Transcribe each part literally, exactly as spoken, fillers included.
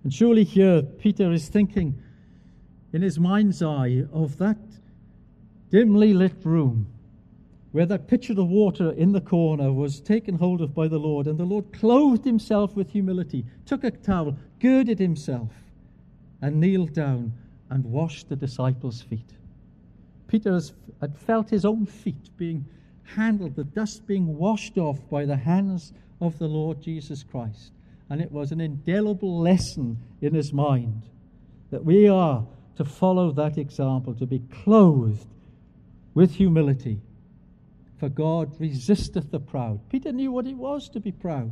And surely here Peter is thinking in his mind's eye of that dimly lit room where that pitcher of water in the corner was taken hold of by the Lord, and the Lord clothed himself with humility, took a towel, girded himself, and kneeled down and washed the disciples' feet. Peter has, had felt his own feet being handled, the dust being washed off by the hands of the Lord Jesus Christ. And it was an indelible lesson in his mind that we are to follow that example, to be clothed with humility. For God resisteth the proud. Peter knew what it was to be proud.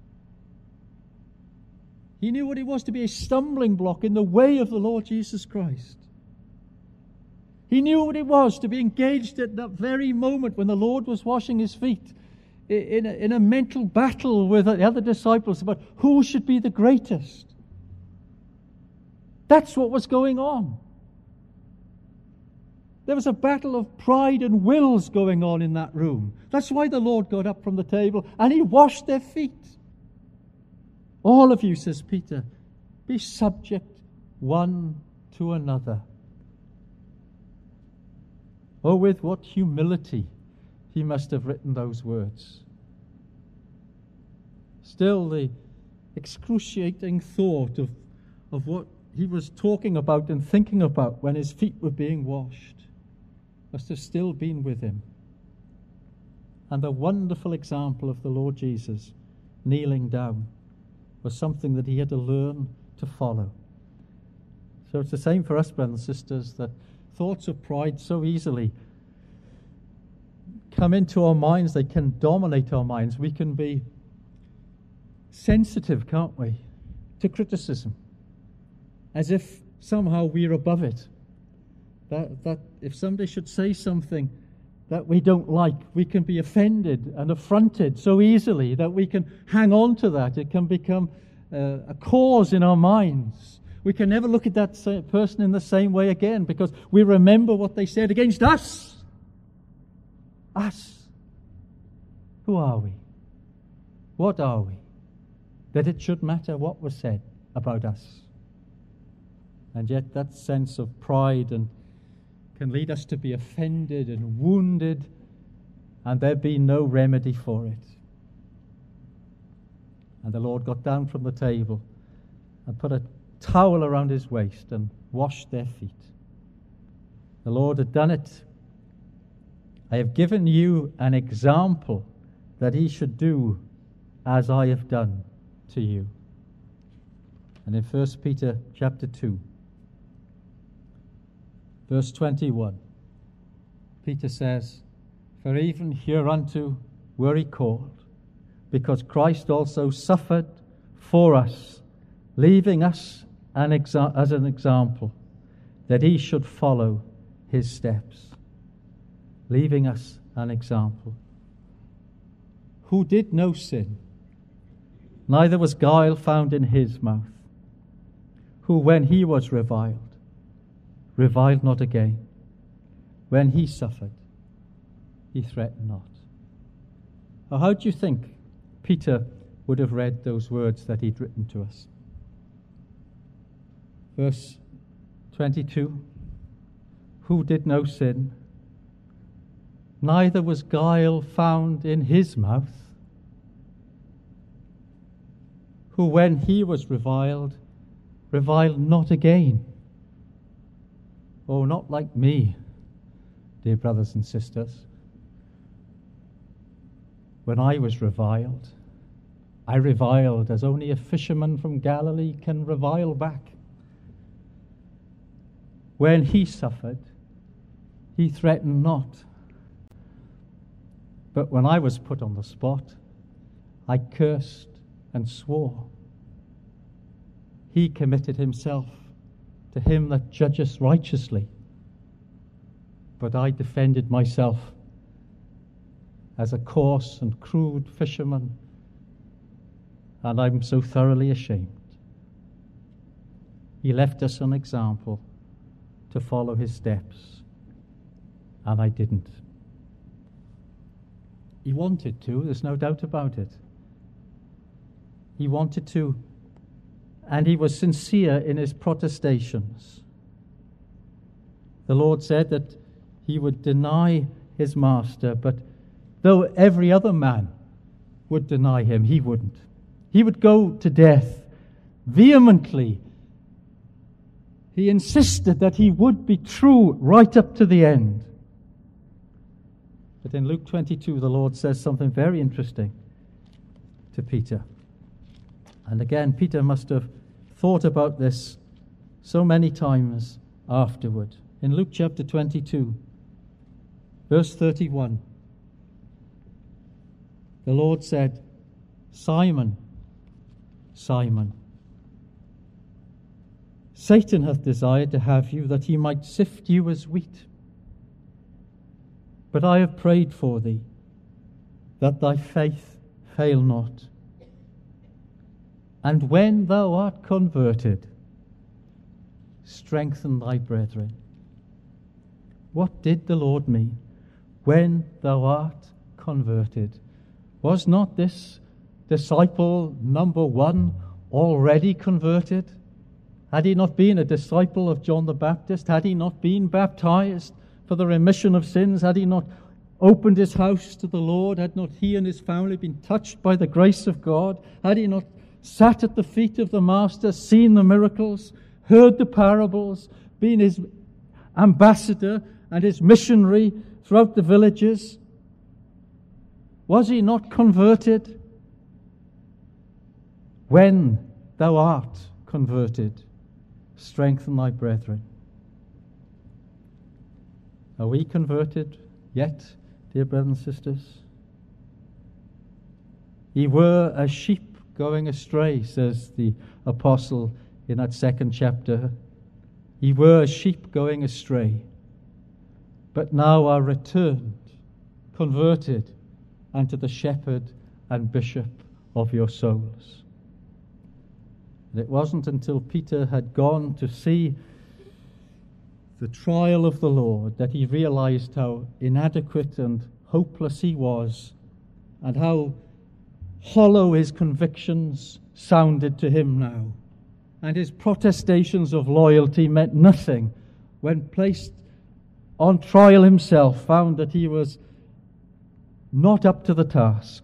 He knew what it was to be a stumbling block in the way of the Lord Jesus Christ. He knew what it was to be engaged at that very moment when the Lord was washing his feet in a, in a mental battle with the other disciples about who should be the greatest. That's what was going on. There was a battle of pride and wills going on in that room. That's why the Lord got up from the table and he washed their feet. All of you, says Peter, be subject one to another. Oh, with what humility he must have written those words. Still, the excruciating thought of, of what he was talking about and thinking about when his feet were being washed must have still been with him. And the wonderful example of the Lord Jesus kneeling down was something that he had to learn to follow. So it's the same for us, brothers and sisters, that thoughts of pride so easily come into our minds. They can dominate our minds. We can be sensitive, can't we, to criticism, as if somehow we're above it. That, that if somebody should say something that we don't like, we can be offended and affronted so easily that we can hang on to that. It can become uh, a cause in our minds. We can never look at that person in the same way again because we remember what they said against us. Us. Who are we? What are we? That it should matter what was said about us. And yet that sense of pride and can lead us to be offended and wounded, and there be no remedy for it. And the Lord got down from the table and put a towel around his waist and washed their feet. The Lord had done it. I have given you an example that he should do as I have done to you. And in First Peter chapter two, verse twenty-one, Peter says, for even hereunto were ye called, because Christ also suffered for us, leaving us an exa- as an example, that he should follow his steps. Leaving us an example. Who did no sin, neither was guile found in his mouth. Who, when he was reviled, reviled not again. When he suffered, he threatened not. Now, how do you think Peter would have read those words that he'd written to us? Verse twenty-two, who did no sin, neither was guile found in his mouth. Who, when he was reviled, reviled not again. Oh, not like me, dear brothers and sisters. When I was reviled, I reviled as only a fisherman from Galilee can revile back. When he suffered, he threatened not. But when I was put on the spot, I cursed and swore. He committed himself to him that judgeth righteously. But I defended myself as a coarse and crude fisherman, and I'm so thoroughly ashamed. He left us an example to follow his steps, and I didn't. He wanted to, there's no doubt about it. He wanted to and he was sincere in his protestations. The Lord said that he would deny his master, but though every other man would deny him, he wouldn't. He would go to death vehemently. He insisted that he would be true right up to the end. But in Luke twenty-two, the Lord says something very interesting to Peter. And again, Peter must have thought about this so many times afterward. In Luke chapter twenty-two, verse thirty-one, the Lord said, Simon, Simon, Satan hath desired to have you, that he might sift you as wheat. But I have prayed for thee, that thy faith fail not. And when thou art converted, strengthen thy brethren. What did the Lord mean? When thou art converted. Was not this disciple number one already converted? Had he not been a disciple of John the Baptist? Had he not been baptized for the remission of sins? Had he not opened his house to the Lord? Had not he and his family been touched by the grace of God? Had he not sat at the feet of the Master, seen the miracles, heard the parables, been his ambassador and his missionary throughout the villages? Was he not converted? When thou art converted, strengthen thy brethren. Are we converted yet, dear brothers and sisters? Ye were as sheep going astray, says the apostle in that second chapter. Ye were as sheep going astray, but now are returned, converted unto the shepherd and bishop of your souls. And it wasn't until Peter had gone to see the trial of the Lord that he realized how inadequate and hopeless he was, and how hollow his convictions sounded to him now. And his protestations of loyalty meant nothing when placed on trial himself, found that he was not up to the task,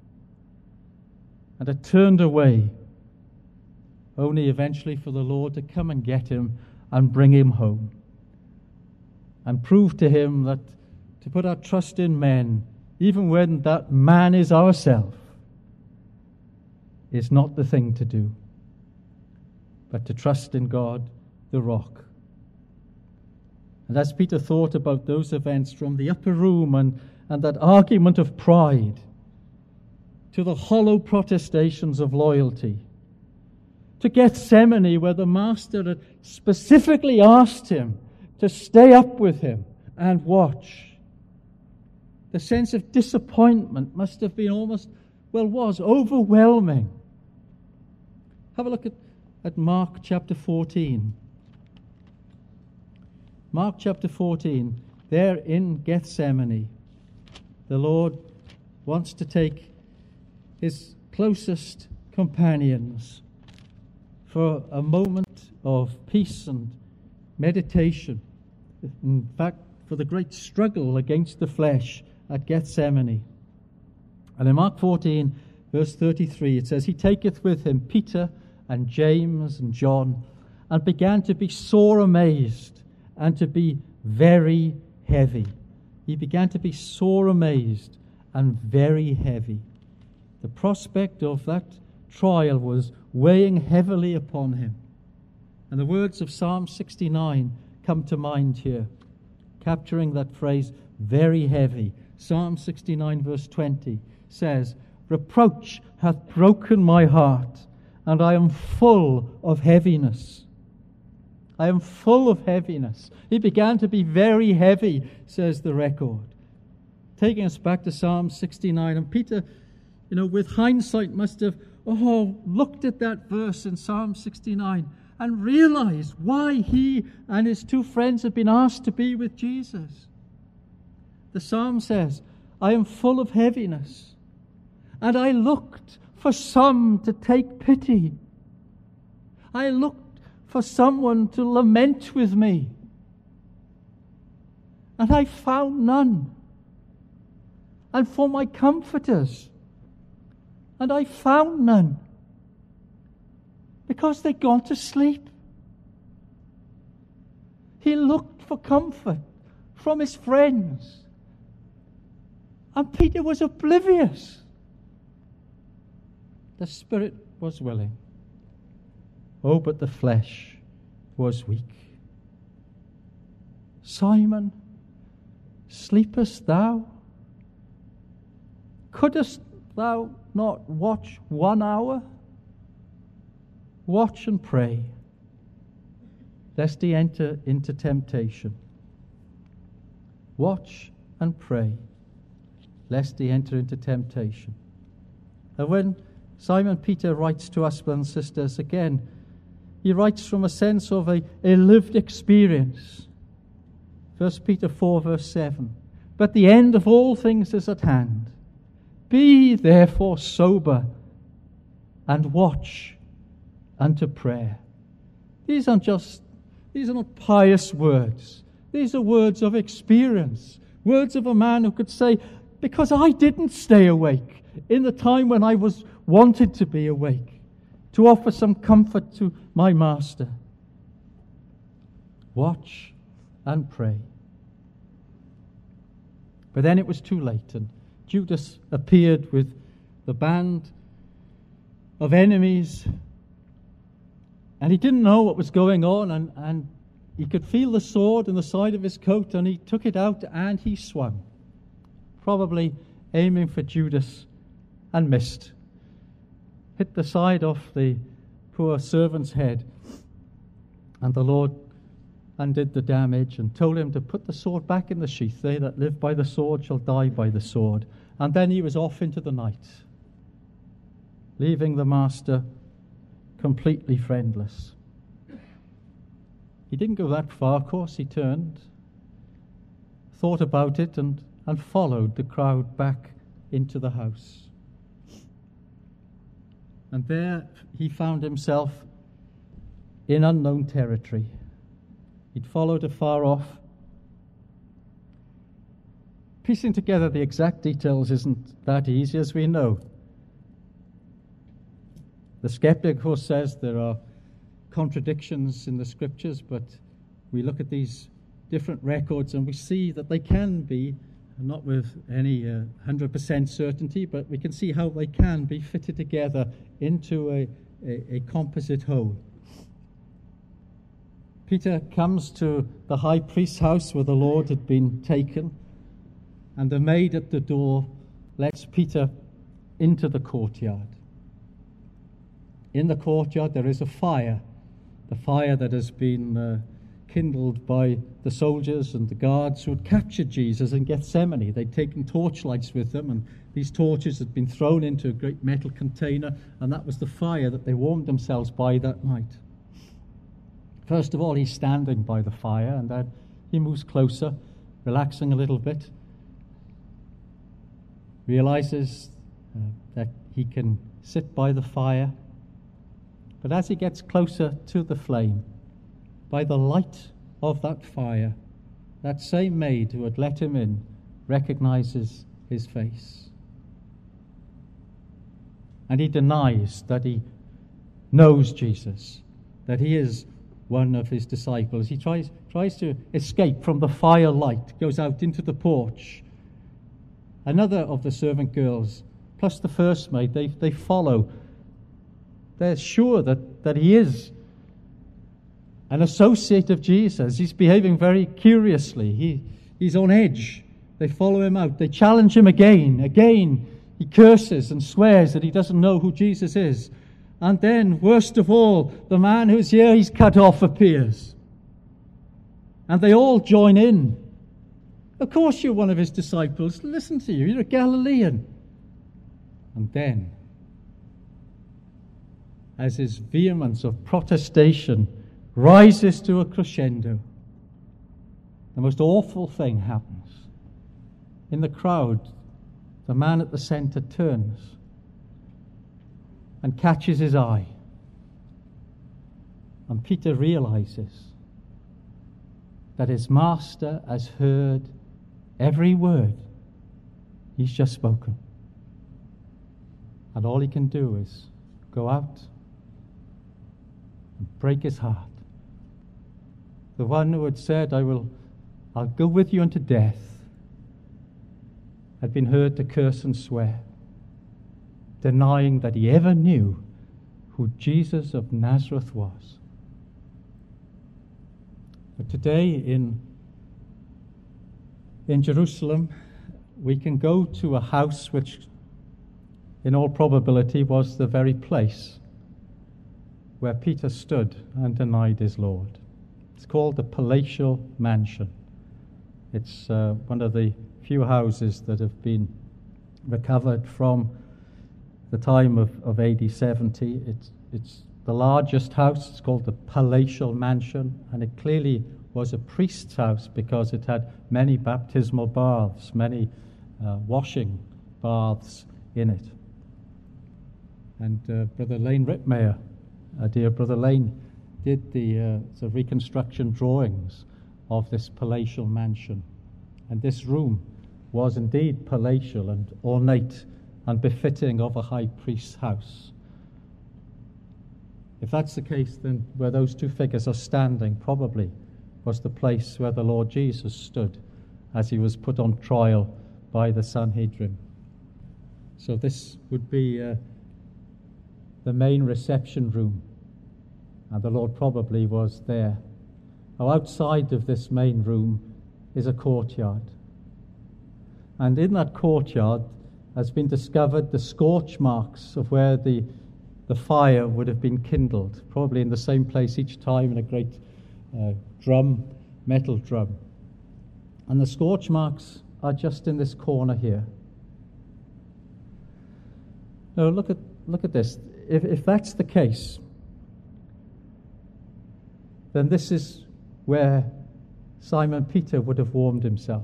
and had turned away, only eventually for the Lord to come and get him and bring him home, and prove to him that to put our trust in men, even when that man is ourself, is not the thing to do, but to trust in God, the rock. And as Peter thought about those events from the upper room and, and that argument of pride to the hollow protestations of loyalty, to Gethsemane, where the Master had specifically asked him to stay up with him and watch, the sense of disappointment must have been almost, well, was overwhelming. Have a look at, at Mark chapter fourteen. Mark chapter fourteen, there in Gethsemane, the Lord wants to take his closest companions for a moment of peace and meditation. In fact, for the great struggle against the flesh at Gethsemane. And in Mark fourteen, verse thirty-three, it says, He taketh with him Peter and James and John, and began to be sore amazed and to be very heavy. He began to be sore amazed and very heavy. The prospect of that trial was weighing heavily upon him. And the words of Psalm sixty-nine come to mind here, capturing that phrase, very heavy. Psalm sixty-nine, verse twenty says, Reproach hath broken my heart, and I am full of heaviness. I am full of heaviness. He began to be very heavy, says the record. Taking us back to Psalm sixty-nine, and Peter, you know, with hindsight must have, oh, looked at that verse in Psalm sixty-nine and realized why he and his two friends had been asked to be with Jesus. The psalm says, I am full of heaviness, and I looked for some to take pity. I looked for someone to lament with me, and I found none. And for my comforters, and I found none, because they'd gone to sleep. He looked for comfort from his friends, and Peter was oblivious. The spirit was willing. Oh, but the flesh was weak. Simon, sleepest thou? Couldst thou not watch one hour? Watch and pray, lest he enter into temptation. Watch and pray, lest he enter into temptation. And when Simon Peter writes to us, brothers and sisters, again, he writes from a sense of a, a lived experience. First Peter four, verse seven. But the end of all things is at hand. Be therefore sober, and watch unto prayer. These aren't just, these are not pious words. These are words of experience. Words of a man who could say, because I didn't stay awake in the time when I was wanted to be awake, to offer some comfort to my master. Watch and pray. But then it was too late, and Judas appeared with the band of enemies, and he didn't know what was going on, and, and he could feel the sword in the side of his coat, and he took it out and he swung, probably aiming for Judas, and missed. Hit the side of the poor servant's head, and the Lord undid the damage and told him to put the sword back in the sheath. They that live by the sword shall die by the sword. And then he was off into the night, leaving the master completely friendless. He didn't go that far, of course. He turned, thought about it, and, and followed the crowd back into the house. And there he found himself in unknown territory. He'd followed afar off. Piecing together the exact details isn't that easy, as we know. The skeptic, of course, says there are contradictions in the scriptures, but we look at these different records and we see that they can be, not with any uh, one hundred percent certainty, but we can see how they can be fitted together into a, a, a composite whole. Peter comes to the high priest's house where the Lord had been taken, and the maid at the door lets Peter into the courtyard. In the courtyard there is a fire, the fire that has been uh, kindled by the soldiers and the guards who had captured Jesus in Gethsemane. They'd taken torchlights with them, and these torches had been thrown into a great metal container, and that was the fire that they warmed themselves by that night. First of all, he's standing by the fire, and then he moves closer, relaxing a little bit, realizes uh, that he can sit by the fire. But as he gets closer to the flame, by the light of that fire, that same maid who had let him in recognizes his face. And he denies that he knows Jesus, that he is one of his disciples. He tries tries to escape from the firelight, goes out into the porch. Another of the servant girls, plus the first maid, they, they follow. They're sure that, that he is an associate of Jesus. He's behaving very curiously. He, he's on edge. They follow him out. They challenge him again. Again, he curses and swears that he doesn't know who Jesus is. And then, worst of all, the man whose ear he's cut off appears. And they all join in. Of course you're one of his disciples. Listen to you. You're a Galilean. And then, as his vehemence of protestation rises to a crescendo, the most awful thing happens. In the crowd, the man at the center turns and catches his eye. And Peter realizes that his master has heard every word he's just spoken. And all he can do is go out and break his heart. The one who had said, I will, I'll go with you unto death, had been heard to curse and swear, denying that he ever knew who Jesus of Nazareth was. But today in, in Jerusalem, we can go to a house which, in all probability, was the very place where Peter stood and denied his Lord. It's called the Palatial Mansion. It's uh, one of the few houses that have been recovered from the time of, of A D seventy. It's, it's the largest house. It's called the Palatial Mansion, and it clearly was a priest's house because it had many baptismal baths, many uh, washing baths in it. And uh, Brother Lane Rittmeyer, uh, dear Brother Lane, did the, uh, the reconstruction drawings of this palatial mansion. And this room was indeed palatial and ornate and befitting of a high priest's house. If that's the case, then where those two figures are standing probably was the place where the Lord Jesus stood as he was put on trial by the Sanhedrin. So this would be uh, the main reception room, and the Lord probably was there. Now, outside of this main room is a courtyard, and in that courtyard has been discovered the scorch marks of where the the fire would have been kindled, probably in the same place each time in a great uh, drum, metal drum. And the scorch marks are just in this corner here. Now look at look at this. If if that's the case, then this is where Simon Peter would have warmed himself.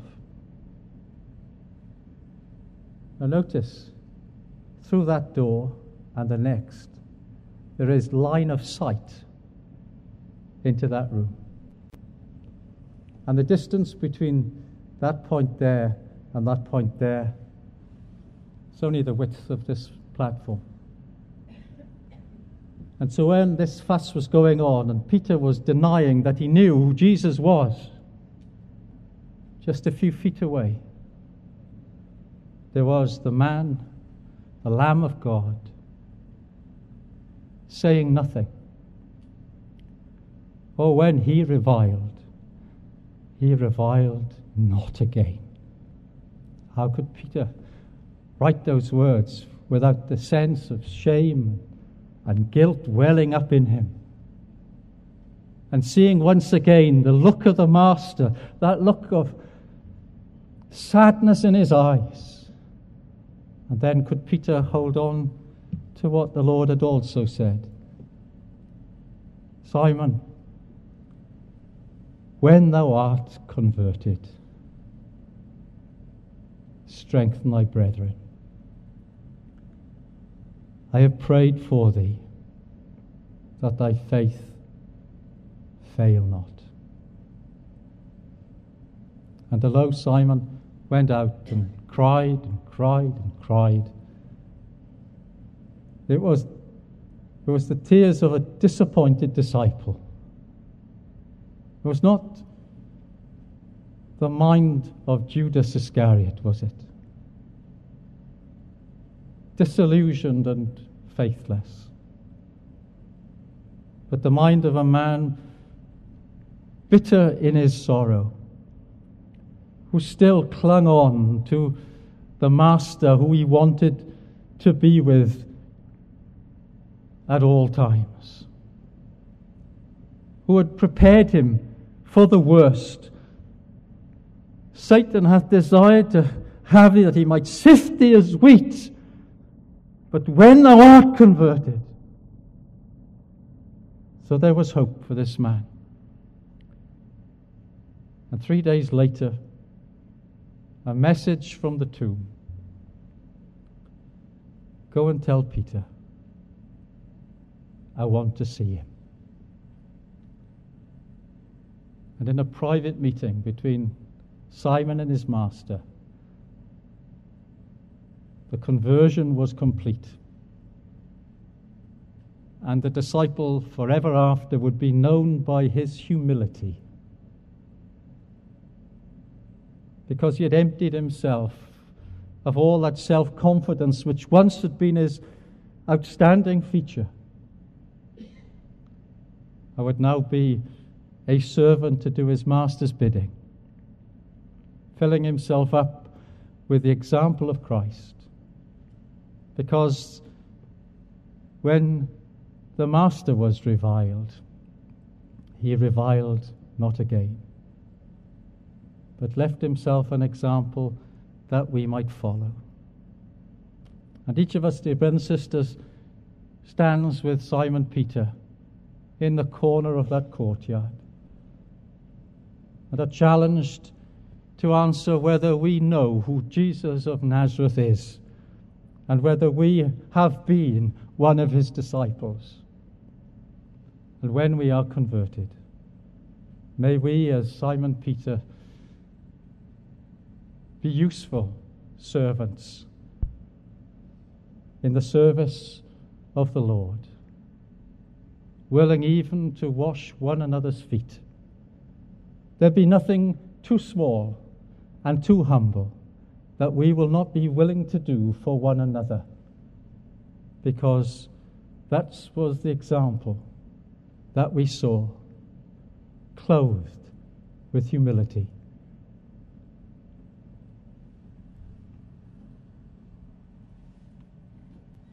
Now notice, through that door and the next, there is line of sight into that room. And the distance between that point there and that point there is only the width of this platform. And so when this fuss was going on and Peter was denying that he knew who Jesus was, just a few feet away, there was the man, the Lamb of God, saying nothing. Oh, when he reviled, he reviled not again. How could Peter write those words without the sense of shame and guilt welling up in him? And seeing once again the look of the Master, that look of sadness in his eyes. And then could Peter hold on to what the Lord had also said? Simon, when thou art converted, strengthen thy brethren. I have prayed for thee, that thy faith fail not. And the low Simon went out and cried and cried and cried. It was, it was the tears of a disappointed disciple. It was not the mind of Judas Iscariot, was it? Disillusioned and faithless. But the mind of a man bitter in his sorrow, who still clung on to the Master who he wanted to be with at all times, who had prepared him for the worst. Satan hath desired to have thee that he might sift thee as wheat, but when thou art converted. So there was hope for this man. And three days later, a message from the tomb. Go and tell Peter, I want to see him. And in a private meeting between Simon and his master, the conversion was complete. And the disciple forever after would be known by his humility, because he had emptied himself of all that self-confidence which once had been his outstanding feature. I would now be a servant to do his master's bidding, filling himself up with the example of Christ. Because when the master was reviled, he reviled not again, but left himself an example that we might follow. And each of us, dear brothers and sisters, stands with Simon Peter in the corner of that courtyard and are challenged to answer whether we know who Jesus of Nazareth is and whether we have been one of his disciples. And when we are converted, may we, as Simon Peter, be useful servants in the service of the Lord, willing even to wash one another's feet. There be nothing too small and too humble that we will not be willing to do for one another, because that was the example that we saw, clothed with humility.